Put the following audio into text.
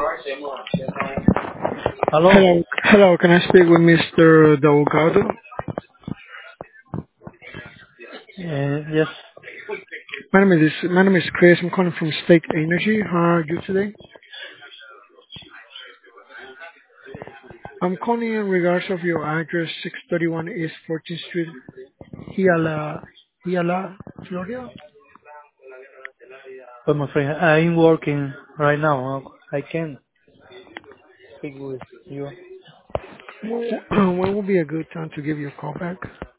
Hello? Hello. Hello, can I speak with Mr. Delgado? Yes. My name is Chris. I'm calling from State Energy. How are you today? I'm calling in regards of your address, 631 East 14th Street, Hiala, Florida. But my friend, I'm working right now. I can speak with you. When will be a good time to give you a call back?